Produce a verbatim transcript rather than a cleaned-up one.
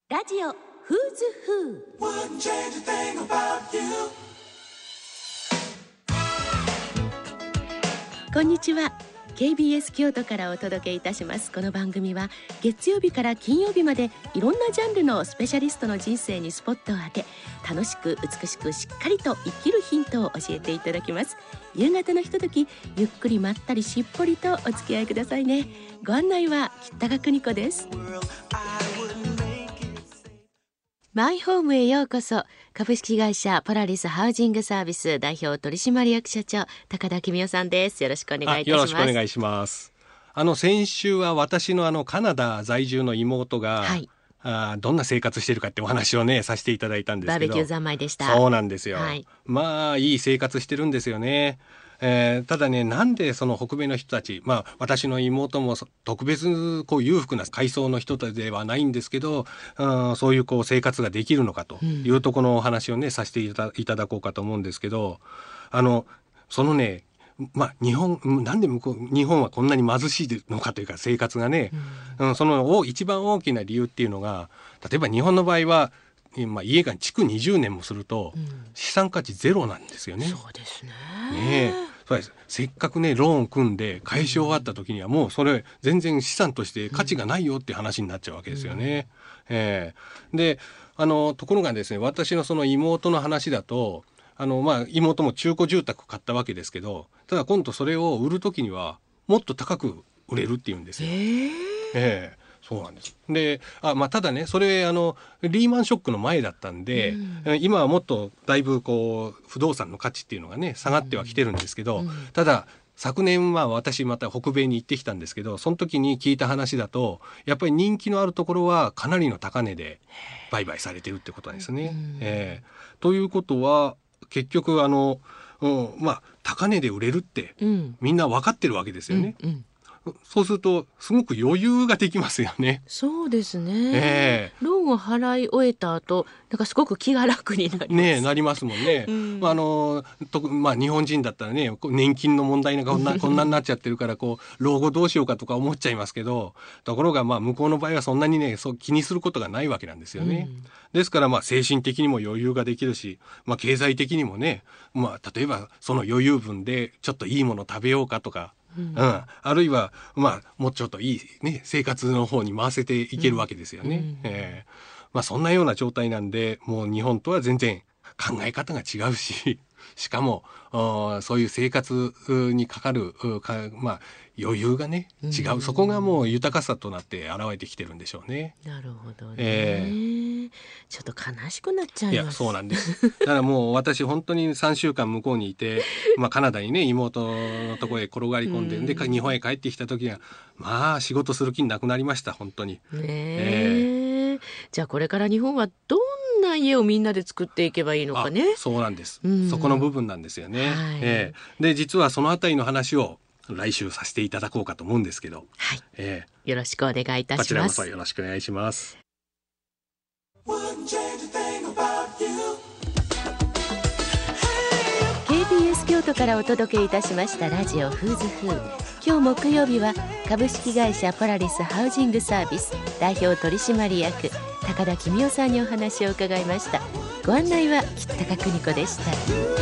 ラジオフーズフー。こんにちは。 ケービーエス 京都からお届けいたします。この番組は月曜日から金曜日までいろんなジャンルのスペシャリストの人生にスポットを当て、楽しく美しくしっかりと生きるヒントを教えていただきます。夕方のひととき、ゆっくりまったりしっぽりとお付き合いくださいね。ご案内は北川邦子です。マイホームへようこそ。株式会社ポラリスハウジングサービス代表取締役社長高田公夫さんです。よろしくお願いいたします。 よろしくお願いします。あの先週は私のあのカナダ在住の妹が、はい、あどんな生活してるかってお話をねさせていただいたんですけど、 バーベキュー三昧でした。 そうなんですよ、 はい、 まあいい生活してるんですよね。えー、ただね、なんでその北米の人たち、まあ私の妹も特別こう裕福な階層の人たちではないんですけど、うん、そういうこう生活ができるのかというところのお話をね、うん、させていた、いただこうかと思うんですけど、あのそのね、まあ日本なんで向こう日本はこんなに貧しいのかというか生活がね、うんうん、その一番大きな理由っていうのが、例えば日本の場合はまあ、家が築にじゅうねんもすると資産価値ゼロなんですよね。 うん、そうですね。 ねえ、そうです。せっかくねローン組んで返し終わった時にはもうそれ全然資産として価値がないよって話になっちゃうわけですよね。うん、えー、であのところがですね、私のその妹の話だと、あの、まあ、妹も中古住宅買ったわけですけど、ただ今度それを売る時にはもっと高く売れるっていうんですよ。 えーえーそうなんです。で、あ、まあ、ただね、それあのリーマンショックの前だったんで、うん、今はもっとだいぶこう不動産の価値っていうのがね下がってはきてるんですけど、うん、ただ昨年は私また北米に行ってきたんですけど、その時に聞いた話だと、やっぱり人気のあるところはかなりの高値で売買されてるってことなんですね。うん、えー、ということは結局あの、うん、まあ高値で売れるって、うん、みんな分かってるわけですよね。うんうん、そうするとすごく余裕ができますよね。 そうですね、 えー、 ローンを払い終えた後、なんかすごく気が楽になりますね。なりますもんね。うん、あのとまあ、日本人だったらね、年金の問題がこんなこんなになっちゃってるからこう老後どうしようかとか思っちゃいますけど、ところがまあ向こうの場合はそんなにねそう気にすることがないわけなんですよね。うん、ですからまあ精神的にも余裕ができるし、まあ、経済的にもね、まあ、例えばその余裕分でちょっといいもの食べようかとか、うんうん、あるいは、まあ、もうちょっといい、ね、生活の方に回せていけるわけですよね。うんうん、えーまあ、そんなような状態なんで、もう日本とは全然考え方が違うし、しかもそういう生活にかかるか、まあ、余裕がね違う、そこがもう豊かさとなって現れてきてるんでしょうね。 なるほどね、えー、ちょっと悲しくなっちゃいます。 いやそうなんです。だからもう私本当にさんしゅうかん向こうにいて、まあ、カナダにね妹のところへ転がり込んで、で日本へ帰ってきた時にはまあ仕事する気なくなりました本当に。ねえー、じゃあこれから日本はどんな家をみんなで作っていけばいいのかね。 そうなんです、うん、そこの部分なんですよね。はい、えー、で実はそのあたりの話を来週させていただこうかと思うんですけど、 はい、 えー、よろしくお願いいたします。こちらこそよろしくお願いします。 ケービーエス 京都からお届けいたしましたラジオフーズフー。今日木曜日は株式会社ポラリスハウジングサービス代表取締役高田公夫さんにお話を伺いました。ご案内は北高邦子でした。